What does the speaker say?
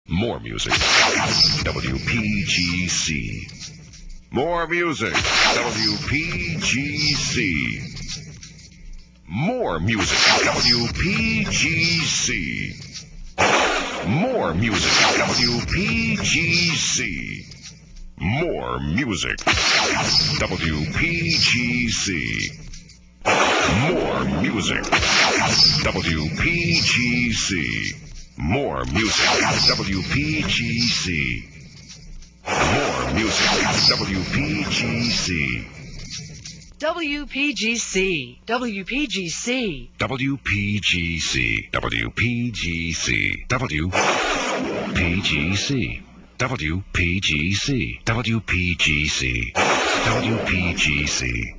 More music. WPGC. More music. WPGC. More music. WPGC. More music. WPGC. More music. WPGC. More music. WPGC. More music. WPGC. More music. WPGC. WPGC. WPGC. WPGC. WPGC. WPGC. WPGC. WPGC. WPGC.